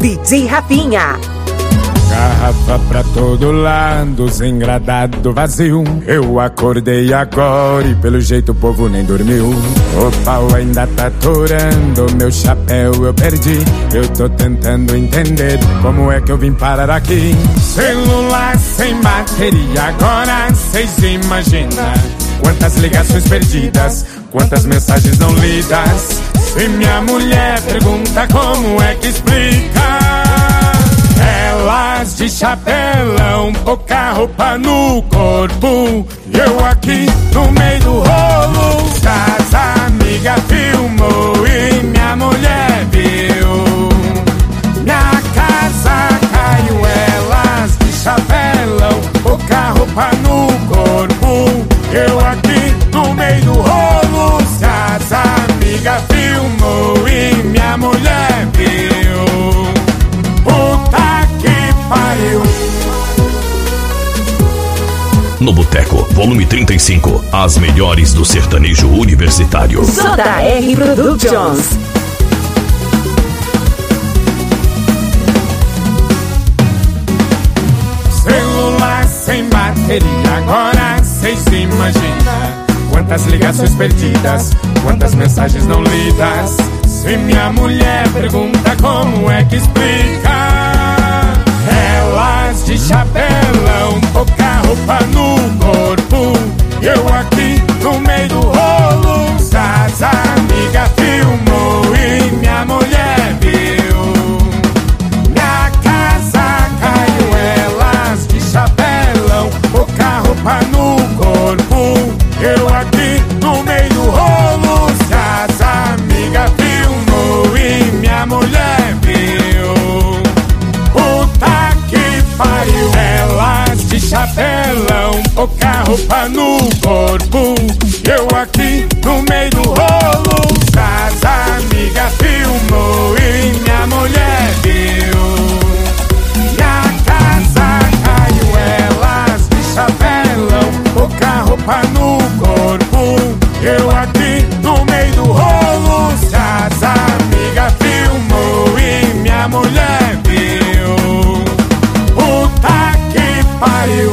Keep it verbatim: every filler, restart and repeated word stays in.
D J Rafinha. Garrafa pra todo lado, sem engradado vazio. Eu acordei agora e pelo jeito o povo nem dormiu. O pau ainda tá atorando, meu chapéu eu perdi. Eu tô tentando entender como é que eu vim parar aqui. Celular sem bateria, agora cês imaginam quantas ligações perdidas, quantas mensagens não lidas. Se minha mulher pergunta como é que explica, elas de chapelão, pouca roupa no corpo, e eu aqui no meio do rolo. As amigas filmou e minha mulher viu. Minha casa caiu, elas de chapelão, pouca roupa no corpo, eu aqui no meio do rolo. Se as amigas filmou e minha mulher viu, puta que pariu. No Boteco, volume trinta e cinco, as melhores do sertanejo universitário. J R Productions. Celular sem bateria, agora cês imaginam quantas ligações perdidas, quantas mensagens não lidas. Se minha mulher pergunta como é que explica, elas de chapelão, pouca roupa no corpo, eu aqui no meio do rolo. Se as amigas filmou e minha mulher viu, minha casa caiu, elas de chapelão, pouca roupa no corpo, eu aqui no meio do rolo. Se as amigas filmou e minha mulher viu, puta que pariu. Elas de chapelão, pouca roupa no corpo, eu aqui no meio do rolo. Se as amigas filmou e minha mulher viu, minha casa caiu, elas de chapelão, pouca roupa no corpo, eu aqui no meio do rolo. Se as amigas filmou e minha mulher viu, puta que pariu.